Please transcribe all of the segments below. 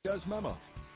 Does memo.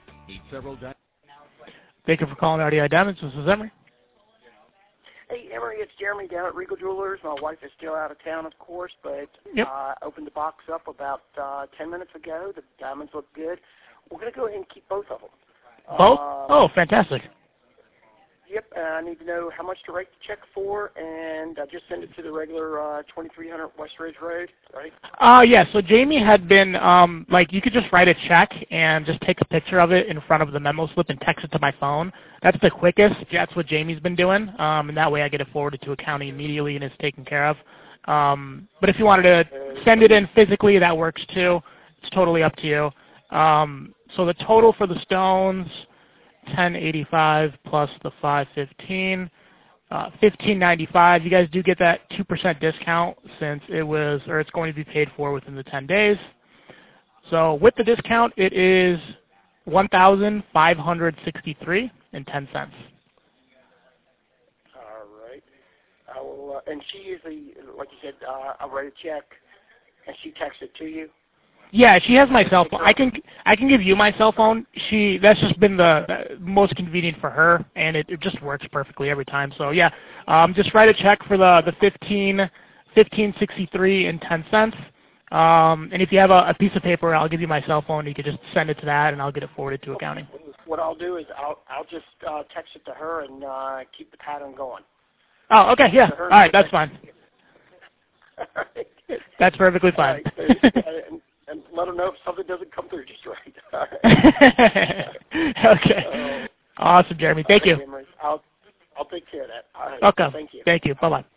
Thank you for calling RDI Diamonds. This is Emery. Hey, Emery, it's Jeremy down at Regal Jewelers. My wife is still out of town, of course, but Yep. opened the box up about 10 minutes ago. The diamonds look good. We're going to go ahead and keep both of them. Both? Oh, fantastic. Yep, I need to know how much to write the check for, and I just send it to the regular 2300 West Ridge Road, right? Yeah, so Jamie had been, you could just write a check and just take a picture of it in front of the memo slip and text it to my phone. That's the quickest. That's what Jamie's been doing, and that way I get it forwarded to accounting immediately and it's taken care of. But if you wanted to send it in physically, that works too. It's totally up to you. So the total for the stones, 1085 plus the 515, 1595. You guys do get that 2% discount since it's going to be paid for within the 10 days. So with the discount, it is $1,563.10. All right. I will, and she usually, like you said, I'll write a check, and she texts it to you. Yeah, she has my cell phone. I can give you my cell phone. That's just been the most convenient for her, and it just works perfectly every time. So yeah, just write a check for the 1563.10. And if you have a piece of paper, I'll give you my cell phone. You can just send it to that, and I'll get it forwarded to accounting. What I'll do is I'll just text it to her and keep the pattern going. Oh, okay, yeah. All right, that's fine. That's perfectly fine. And let them know if something doesn't come through just right. Okay. Awesome, Jeremy. Thank you. I'll take care of that. All right. Okay. Thank you. Thank you. Bye-bye.